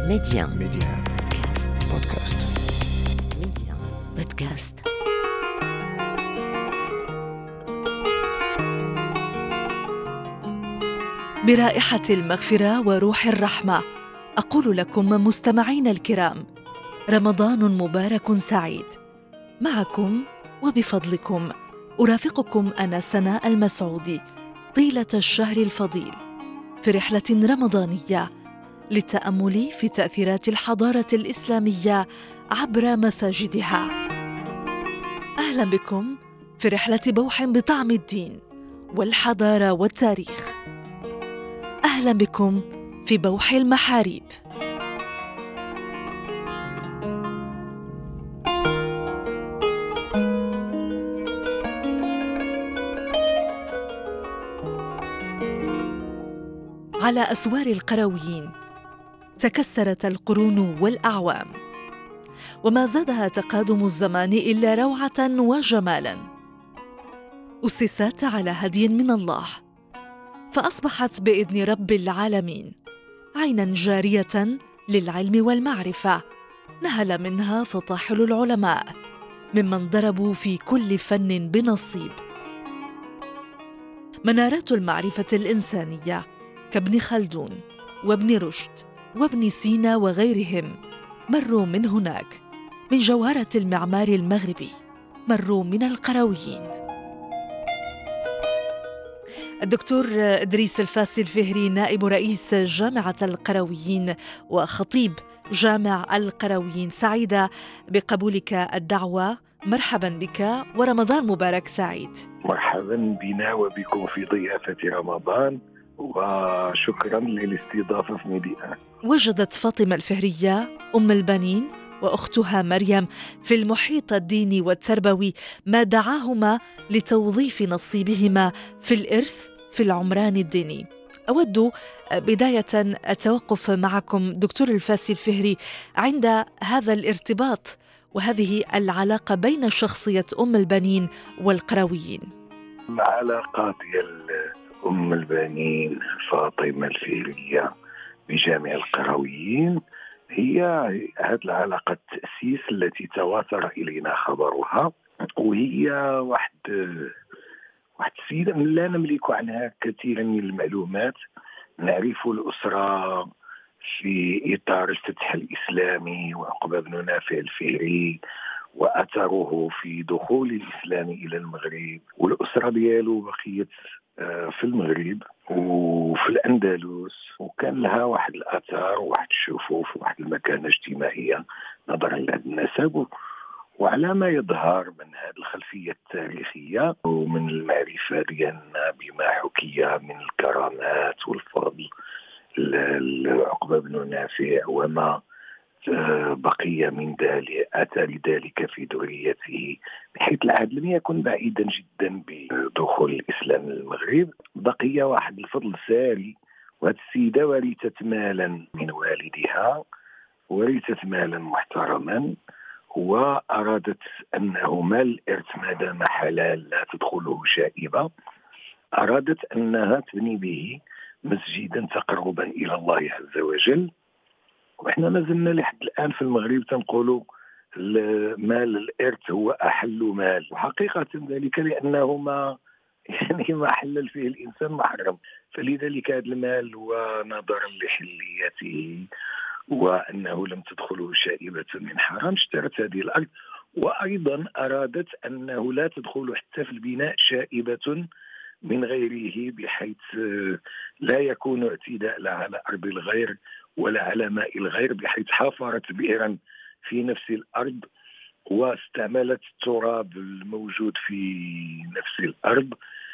Média. Podcast. Média. Podcast. برائحة المغفرة وروح الرحمة أقول لكم مستمعين الكرام: رمضان مبارك سعيد. معكم وبفضلكم أرافقكم أنا سناء المسعودي طيلة الشهر الفضيل في رحلة رمضانية للتأمل في تأثيرات الحضارة الإسلامية عبر مساجدها. أهلا بكم في رحلة بوح بطعم الدين والحضارة والتاريخ. أهلا بكم في بوح المحاريب. على أسوار القرويين تكسرت القرون والأعوام، وما زادها تقادم الزمان إلا روعة وجمالا. أسست على هدي من الله، فأصبحت بإذن رب العالمين عيناً جارية للعلم والمعرفة، نهل منها فطاحل العلماء ممن ضربوا في كل فن بنصيب. منارات المعرفة الإنسانية كابن خلدون وابن رشد وابن سينا وغيرهم مروا من هناك. من جوهرة المعمار المغربي مروا من القرويين. الدكتور إدريس الفاسي الفهري نائب رئيس جامعة القرويين وخطيب جامع القرويين، سعيدة بقبولك الدعوة. مرحبا بك ورمضان مبارك سعيد. مرحبا بنا وبكم في ضيافة رمضان، وشكرا للاستضافة في ميديا. وجدت فاطمة الفهرية أم البنين وأختها مريم في المحيط الديني والتربوي ما دعاهما لتوظيف نصيبهما في الإرث في العمران الديني. أود بداية التوقف معكم دكتور الفاسي الفهري عند هذا الارتباط وهذه العلاقة بين شخصية أم البنين والقرويين. العلاقة ديال أم البنين فاطمة الفهرية بجامع القرويين هي هذه العلاقة التأسيس التي تواتر إلينا خبرها، وهي واحد السيدة لا نملك عنها كثيرا من المعلومات. نعرف الأسرة في إطار الفتح الإسلامي وعقبة بن نافع الفهري وأثره في دخول الإسلام إلى المغرب، والأسرة ديالو بقيت في المغرب وفي الأندلس، وكان لها واحد الأثر وواحد الشفوف وواحد المكانة اجتماعية نظرا لهذا النسب. وعلى ما يظهر من هذه الخلفية التاريخية ومن المعرفة ديالنا بما حكي من الكرامات والفضل لعقبة بن نافع وما بقي من ذلك أثر ذلك في ذريته، بحيث العهد لم يكن بعيدا جدا بدخول الإسلام للمغرب. بقي واحد الفضل ساري، وهذه السيدة ورثت مالا من والدها، ورثت مالا محترما، وأرادت أنه مال الإرث ما دام حلال لا تدخله شائبة، أرادت أنها تبني به مسجدا تقربا إلى الله عز وجل. وإحنا ما زلنا لحد الآن في المغرب تنقولوا مال الإرث هو أحل مال، وحقيقة ذلك لأنه ما حلل فيه الإنسان محرم، فلذلك هذا المال ونظرا لحليته وأنه لم تدخله شائبة من حرام اشترت هذه الأرض. وأيضا أرادت أنه لا تدخل حتى في البناء شائبة من غيره، بحيث لا يكون اعتداء لا على أرض الغير ولا على ماء الغير، بحيث حفرت بئرا في نفس الأرض واستعملت التراب الموجود في نفس الأرض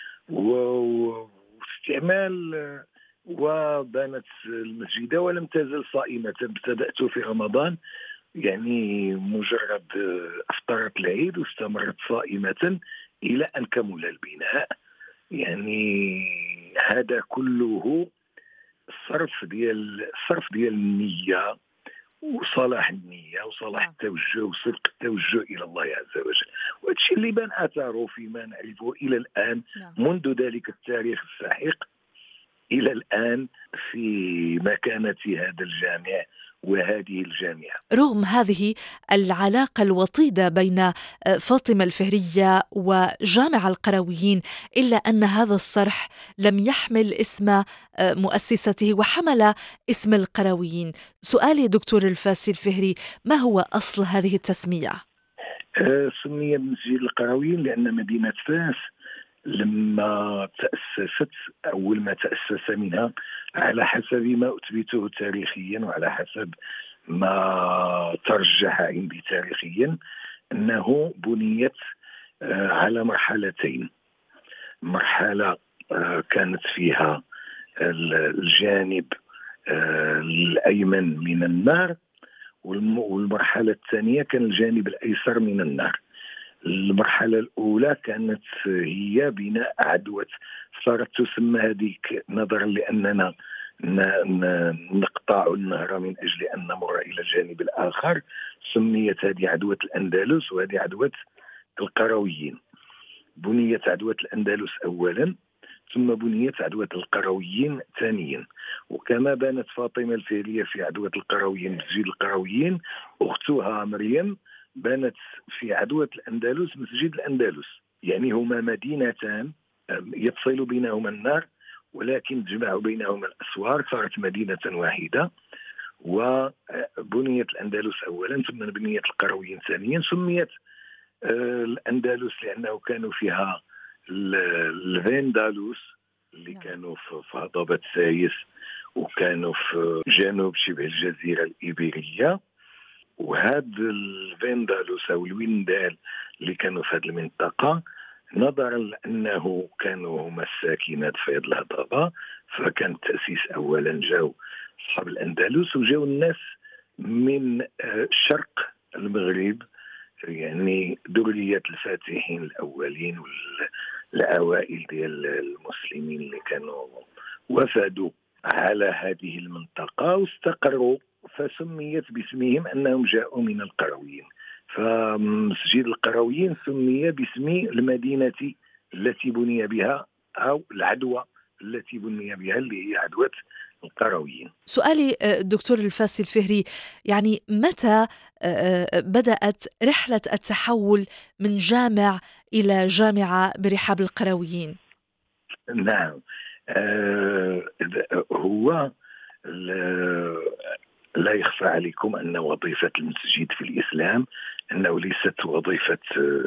واستعمال وبنت المسجد ولم تزل صائمة. ابتدأت في رمضان، يعني مجرد أفطرت العيد واستمرت صائمة إلى أن كمل البناء. يعني هذا كله الصرف ديال النية وصلاح النية وصلاح التوجه وصدق التوجه إلى الله عز وجل، وهذا الشيء اللي بان أثره فيما نعرفه إلى الآن منذ ذلك التاريخ الساحق إلى الآن في مكانة هذا الجامع وهذه الجامعة. رغم هذه العلاقة الوطيدة بين فاطمة الفهرية وجامع القرويين، إلا أن هذا الصرح لم يحمل اسم مؤسسته وحمل اسم القرويين. سؤالي دكتور الفاسي الفهري، ما هو أصل هذه التسمية؟ سمي بمسجد القرويين لأن مدينة فاس لما تأسست، أول ما تأسس منها على حسب ما أثبته تاريخيا وعلى حسب ما ترجح عندي تاريخيا، أنه بنيت على مرحلتين. مرحلة كانت فيها الجانب الأيمن من النهر، والمرحلة الثانية كان الجانب الأيسر من النهر. المرحلة الأولى كانت هي بناء عدوة، صارت تسمى هذيك نظرا لأننا نقطع النهر من أجل أن نمر إلى الجانب الآخر، سميت هذه عدوة الأندلس وهذه عدوة القرويين. بنيت عدوة الأندلس أولا، ثم بنيت عدوة القرويين ثانيا. وكما بانت فاطمة الفهرية في عدوة القرويين مسجد القرويين، أختها مريم بانت في عدوة الأندلس مسجد الأندلس. يعني هما مدينتان يفصل بينهما النهر، ولكن تجمع بينهما الأسوار، صارت مدينة واحدة. وبنيت الأندلس أولا ثم بنيت القرويين ثانيا. سميت الأندلس لأنه كانوا فيها الفيندالوس اللي كانوا في هضبة سايس، وكانوا في جنوب شبه الجزيرة الإيبيرية. وهذا الفيندالوس أو الويندال اللي كانوا في هذه المنطقة، نظرا لأنه كانوا هم الساكنات في هذه الهضبة، فكان التأسيس أولا جاو أصحاب الأندلس، وجاو الناس من شرق المغرب، يعني ذرية الفاتحين الأولين والأوائل ديال المسلمين اللي كانوا وفدوا على هذه المنطقة واستقروا، فسميت باسمهم أنهم جاءوا من القرويين. فمسجد القرويين سمي باسم المدينة التي بني بها أو العدوى التي بني بها اللي هي عدوى القرويين. سؤالي دكتور الفاسي الفهري، يعني متى بدأت رحلة التحول من جامع إلى جامعة برحاب القرويين؟ نعم، هو لا يخفى عليكم أن وظيفة المسجد في الإسلام أنه ليست وظيفة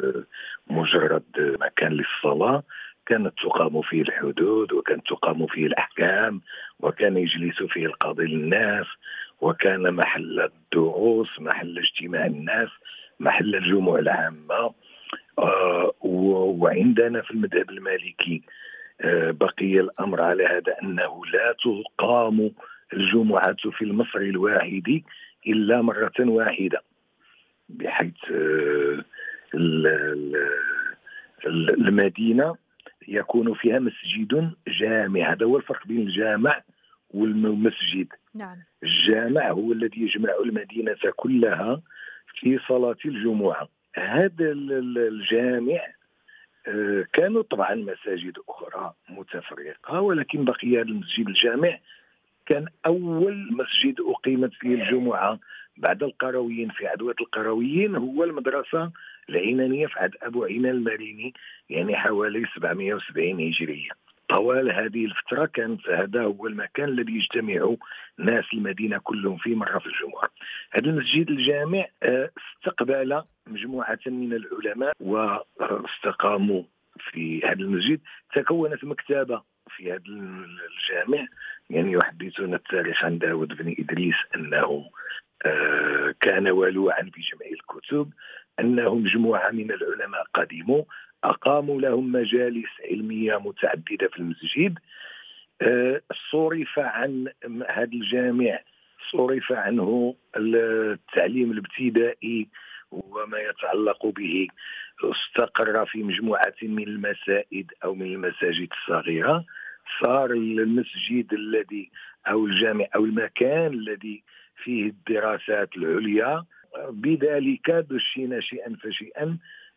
مجرد مكان للصلاة. كانت تقام فيه الحدود، وكانت تقام فيه الأحكام، وكان يجلس فيه القاضي للناس، وكان محل الدروس، محل اجتماع الناس، محل الجموع العامة. وعندنا في المذهب المالكي بقي الأمر على هذا، أنه لا تقام الجمعة في المصر الواحد إلا مرة واحدة، بحيث المدينة يكون فيها مسجد جامع. هذا هو الفرق بين الجامع والمسجد. نعم. الجامع هو الذي يجمع المدينة كلها في صلاة الجمعة. هذا الجامع كانوا طبعا مساجد أخرى متفرقة، ولكن بقي هذا المسجد الجامع كان أول مسجد أقيمت فيه الجمعة بعد القرويين في عدوة القرويين. هو المدرسة العنانية في عهد أبو عينان الماريني، يعني حوالي 770 هجرية. طوال هذه الفترة كانت هذا هو المكان الذي يجتمع ناس المدينة كلهم فيه مرة في الجمعة. هذا المسجد الجامع استقبل مجموعة من العلماء واستقاموا في هذا المسجد. تكونت مكتبة في هذا الجامع، يعني يحدثنا التاريخ عن داود بن إدريس أنه كان ولوعا بجمع الكتب، أنه مجموعة من العلماء قدموا أقاموا لهم مجالس علمية متعددة في المسجد. صرف عن هذا الجامع صرف عنه التعليم الابتدائي وما يتعلق به، استقر في مجموعة من المساجد أو من المساجد الصغيرة. صار المسجد الذي أو الجامع أو المكان الذي فيه الدراسات العليا. بذلك دشينا شيئا فشيئا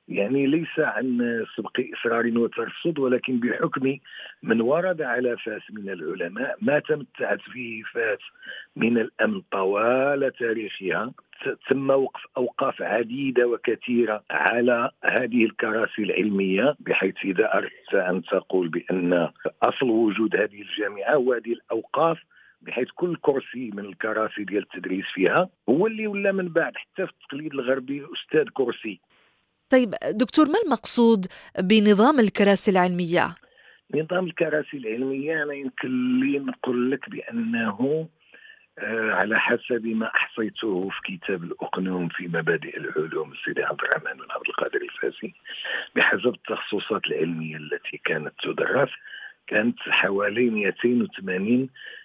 يعني ليس عن سبق إصرار وترصد، ولكن بحكم من ورد على فاس من العلماء ما تمتعت فيه فاس من الأمن طوال تاريخها. تم وقف أوقاف عديدة وكثيرة على هذه الكراسي العلمية، بحيث إذا أردت أن تقول بأن أصل وجود هذه الجامعة هو هذه الأوقاف، بحيث كل كرسي من الكراسي ديال التدريس فيها هو اللي ولا من بعد حتى في التقليد الغربي أستاذ كرسي. طيب دكتور، ما المقصود بنظام الكراسي العلمية؟ نظام الكراسي العلمية أنا يمكن لي نقول لك بأنه على حسب ما أحصيته في كتاب الأقنوم في مبادئ العلوم السيدي عبد الرحمن بن عبد القادر الفاسي، بحسب التخصصات العلمية التي كانت تدرس، كانت حوالي 280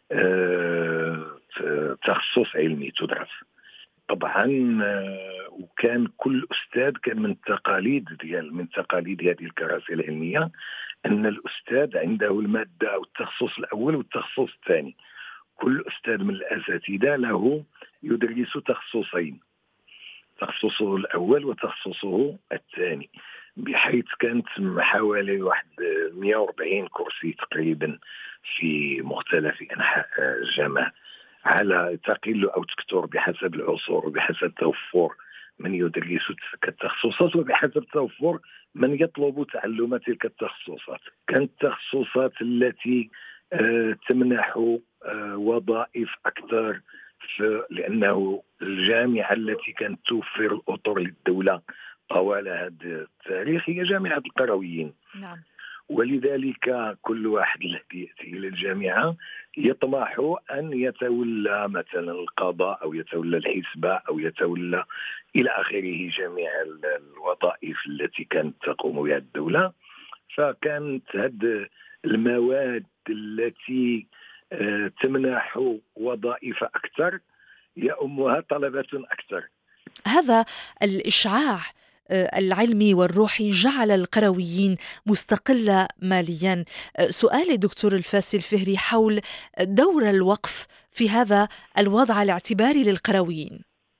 تخصص علمي تدرس. طبعا وكان كل أستاذ كان من تقاليد هذه الكراسي العلمية أن الأستاذ عنده المادة أو التخصص الأول والتخصص الثاني. كل أستاذ من الأساتذة له يدرس تخصصين، تخصصه الأول وتخصصه الثاني، بحيث كانت حوالي 140 كرسي تقريبا في مختلف أنحاء الجامعة، على تقل أو تكثر بحسب العصور وبحسب توفر من يدرس تلك التخصصات وبحسب توفر من يطلب تعلم تلك التخصصات. كانت التخصصات التي تمنح وظائف أكثر، لأنه الجامعة التي كانت توفر الأطر للدولة طوال هذا التاريخ هي جامعة القرويين. نعم. ولذلك كل واحد الذي يأتي إلى الجامعة يطمح أن يتولى مثلا القضاء أو يتولى الحسبة أو يتولى إلى آخره جميع الوظائف التي كانت تقوم بها الدولة. فكانت هذه المواد التي تمنح وظائف أكثر يأمها طلبة أكثر. هذا الإشعاع العلمي والروحي جعل القرويين مستقلة ماليا. سؤالي دكتور الفاسي الفهري حول دور الوقف في هذا الوضع الاعتباري للقرويين.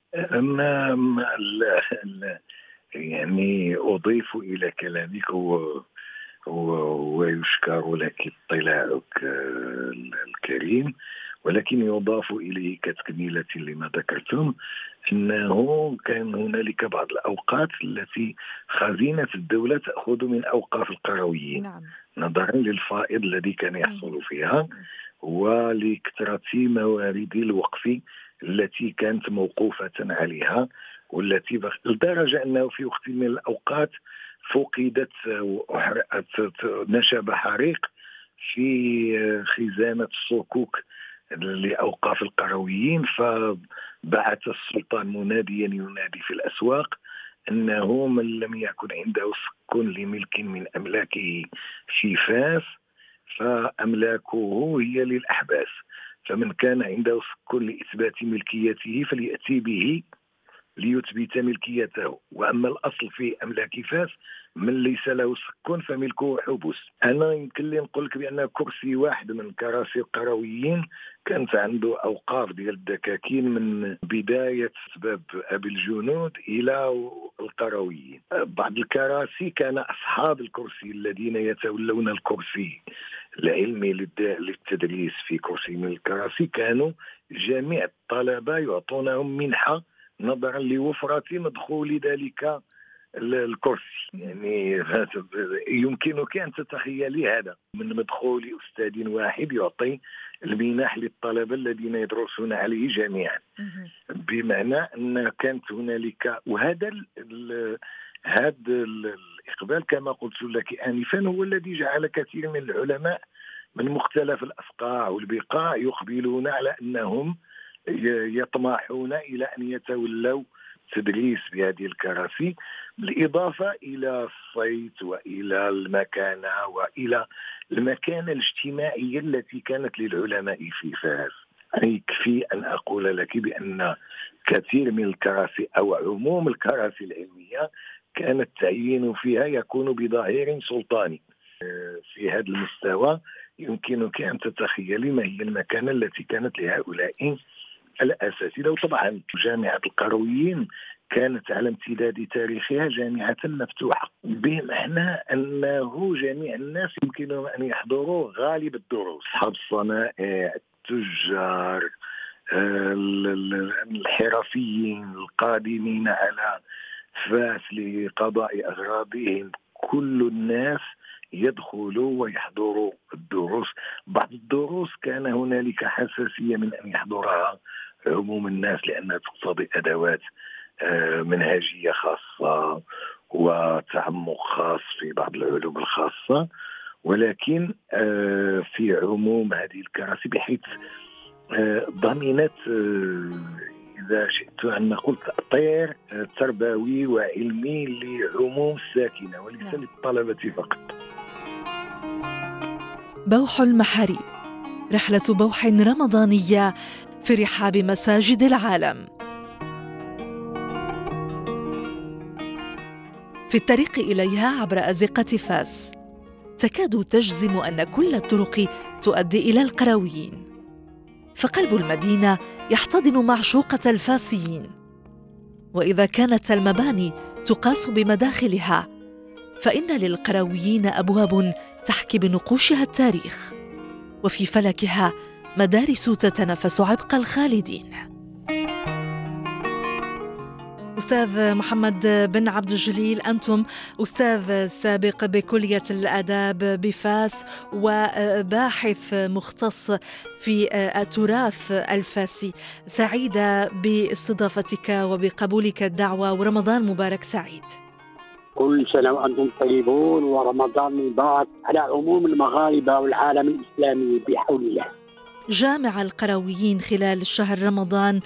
يعني أضيف إلى كلامك ويشكر لك اطلاعك الكريم، ولكن يضاف إليه كتكملة لما ذكرتم أنه كان هنالك بعض الأوقات التي خزينة الدولة تأخذ من أوقاف القرويين. نعم. نظرا للفائض الذي كان يحصل فيها ولكثرة موارد الوقف التي كانت موقوفة عليها، والتي لدرجة أنه في وقت من الأوقات فقدت وأحرقت، نشب حريق في خزانة الصكوك لأوقاف القرويين، فبعث السلطان مناديا ينادي في الأسواق أنه من لم يكن عنده سك لملك من أملاكه في فاس فأملاكه هي للأحباس، فمن كان عنده سك لإثبات ملكيته فليأتي به ليثبت ملكيته، وأما الأصل في أملاك فاس من ليس له سك فملكه حبس. أنا يمكن لي نقول لك بأن كرسي واحد من كراسي القرويين كانت عنده أوقاف ديال الدكاكين من بداية سباب أبي الجنود إلى القرويين. بعض الكراسي كان أصحاب الكرسي الذين يتولون الكرسي العلمي للتدريس في كرسي من الكراسي كانوا جميع الطلبة يعطونهم منحة نظرا لوفرة مدخول ذلك الكرسي. يعني يمكنك أن تتخيلي هذا من مدخول أستاذ واحد يعطي المنح للطلبة الذين يدرسون عليه جميعا، بمعنى أن كانت هنالك، وهذا الإقبال كما قلت لك آنفا هو الذي جعل كثير من العلماء من مختلف الأفقاع والبقاع يقبلون على أنهم يطمحون إلى أن يتولوا تدريس بهذه الكراسي، بالإضافة إلى الصيت وإلى المكانة وإلى المكانة الاجتماعية التي كانت للعلماء في فاس. يكفي أن أقول لك بأن كثير من الكراسي أو عموم الكراسي العلمية كان التعيين فيها يكون بظهير سلطاني. في هذا المستوى يمكنك أن تتخيلي ما هي المكانة التي كانت لهؤلاء الأساتذة. وطبعا جامعة القرويين كانت على امتداد تاريخها جامعة مفتوحة، بمعنى أنه جميع الناس يمكنهم أن يحضروا غالب الدروس، أصحاب الصنائع، التجار، الحرفيين القادمين على فاس لقضاء أغراضهم، كل الناس يدخلوا ويحضروا الدروس. بعض الدروس كان هنالك حساسية من أن يحضرها عموم الناس لأنها تقتضي أدوات منهجية خاصة وتعمق خاص في بعض العلوم الخاصة، ولكن في عموم هذه الكراسي بحيث ضمنت إذا شئت أن نقول تأطير تربوي وعلمي لعموم الساكنة وليس للطلبة فقط. بوح المحاريب، رحلة بوح رمضانية في رحاب مساجد العالم. في الطريق إليها عبر أزقة فاس تكاد تجزم أن كل الطرق تؤدي إلى القرويين، فقلب المدينة يحتضن معشوقة الفاسيين، وإذا كانت المباني تقاس بمداخلها فإن للقرويين أبواب تحكي بنقوشها التاريخ، وفي فلكها مدارس تتنافس عبق الخالدين. أستاذ محمد بن عبد الجليل، أنتم أستاذ سابق بكلية الآداب بفاس وباحث مختص في التراث الفاسي، سعيدة باستضافتك وبقبولك الدعوة، ورمضان مبارك سعيد. كل سنة وأنتم طيبون ورمضان مبارك على عموم المغاربة والعالم الإسلامي بحول الله. جامع القرويين خلال شهر رمضان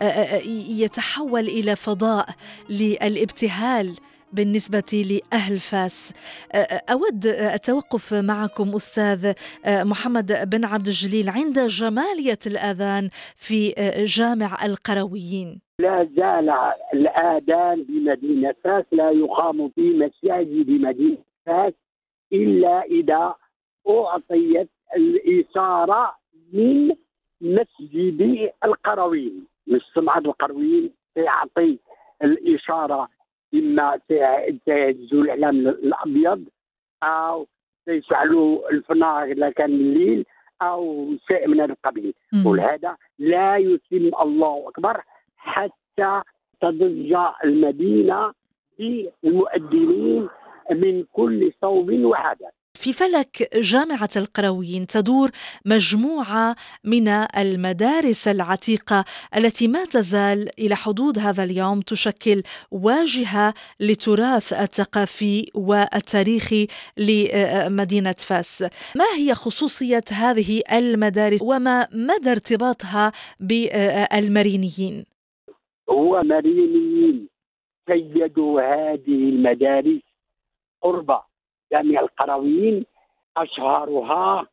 يتحول إلى فضاء للابتهال بالنسبة لأهل فاس. أود التوقف معكم أستاذ محمد بن عبد الجليل عند جمالية الآذان في جامع القرويين. لا زال الآذان بمدينة فاس لا يقام في مساجد مدينة فاس إلا إذا أعطيت الإشارة من مسجد القرويين. مش سمعة القرويين يعطي الإشارة، إما سيهزوا الإعلام الأبيض أو سيشعلوا الفنار إذا كان الليل أو شيء من القبيل. ولهذا لا يتم الله أكبر حتى تضج المدينة بالمؤذنين من كل صوب وحدث. في فلك جامعة القرويين تدور مجموعة من المدارس العتيقة التي ما تزال إلى حدود هذا اليوم تشكل واجهة للتراث الثقافي والتاريخي لمدينة فاس. ما هي خصوصية هذه المدارس وما مدى ارتباطها بالمرينيين؟ هو مرينيين سيدوا هذه المدارس قرب جامع القرويين، أشهرها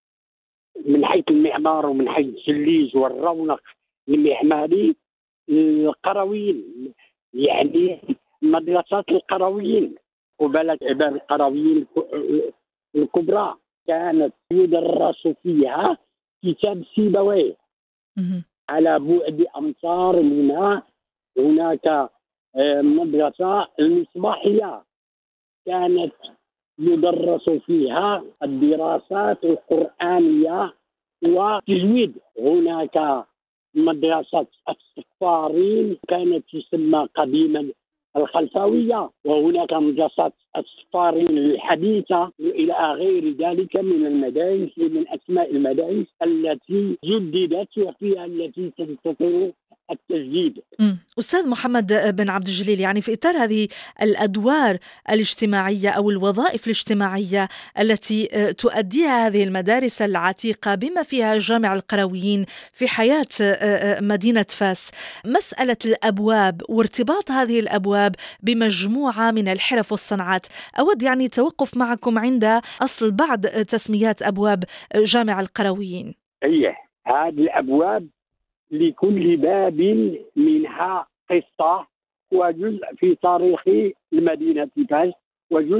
من حيث المعمار ومن حيث الجليج والرونق المعماري القرويين، يعني مدرسة القرويين وبلد عباد القرويين الكبرى كانت يدرس فيها كتاب سيبويه. على بعد أمتار منها هناك مدرسة المصباحية كانت يدرس فيها الدراسات القرآنية والتجويد. هناك مدرسة الصفارين كانت تسمى قديما الخلفاوية، وهناك مدرسة الصفارين الحديثة إلى غير ذلك من المدارس، من أسماء المدارس التي جددت وفيها التي تنتظر التجديد. أستاذ محمد بن عبد الجليل، يعني في إطار هذه الأدوار الاجتماعية أو الوظائف الاجتماعية التي تؤديها هذه المدارس العتيقة بما فيها جامع القرويين في حياة مدينة فاس، مسألة الأبواب وارتباط هذه الأبواب بمجموعة من الحرف والصناعات، أود يعني توقف معكم عند أصل بعض تسميات أبواب جامع القرويين. هذه الأبواب لكل باب منها قصة، وجزء في تاريخ المدينة فاس وجزء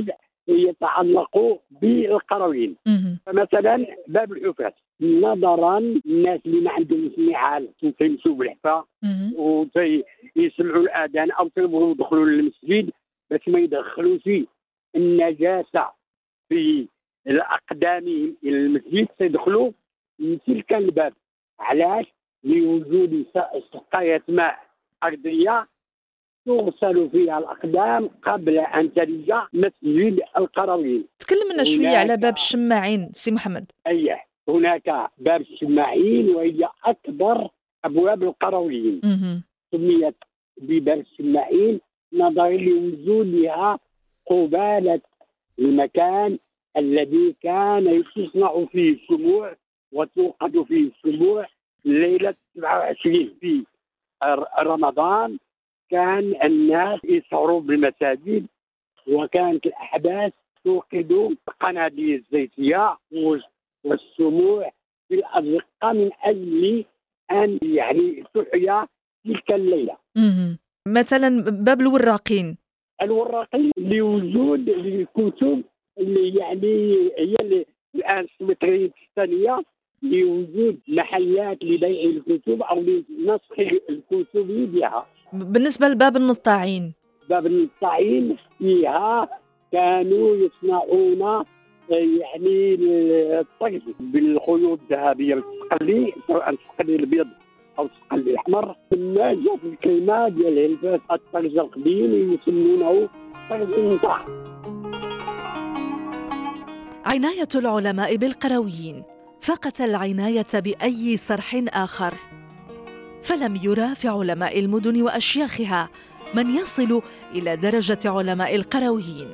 يتعلق بالقرويين. فمثلا باب الحفاة، نظرا الناس اللي ما عندهم سمعة تيمشوا بالحفاة ويسمعوا الأذان أو تيبغوا يدخلوا للمسجد باش ما يدخلوش النجاسة في الأقدام إلى المسجد، سيدخلوا من تلك الباب. علاش؟ لوجود سقاية ماء أرضية تغسل فيها الأقدام قبل أن تلج مسجد القرويين. تكلم لنا شوية على باب الشماعين سي محمد. أيه، هناك باب الشماعين وهي أكبر أبواب القرويين. سميت بباب الشماعين نظرا لوجودها قبالة المكان الذي كان يصنع فيه الشموع وتوقد فيه الشموع. ليلة 27 في رمضان كان الناس يسهروا بالمساجد، وكانت الأحداث توقد قناديل الزيتية والشموع في الأزقة من أجل أن تحيا تلك الليلة. مثلا باب الوراقين لوجود الكتب اللي هي الآن السيمترية الثانية، لوجود محلات لبيع الكتب أو لنسخ الكتب بها. بالنسبة لباب النطاعين، باب النطاعين فيها كانوا يصنعون الطقس بالخيوط الذهبية الصقلي، سواء الصقلي الأبيض أو الصقلي الأحمر. ثم جاءت الكلمة ديال الهلفات الطقس القديم يسمونه طقس النطاع. عناية العلماء بالقرويين فاقت العناية بأي صرح آخر، فلم يرى في علماء المدن وأشياخها من يصل إلى درجة علماء القرويين.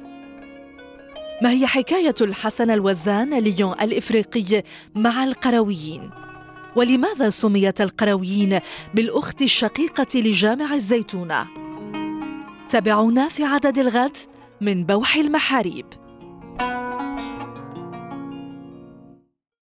ما هي حكاية الحسن الوزان ليون الإفريقي مع القرويين؟ ولماذا سميت القرويين بالأخت الشقيقة لجامع الزيتونة؟ تابعونا في عدد الغد من بوح المحاريب.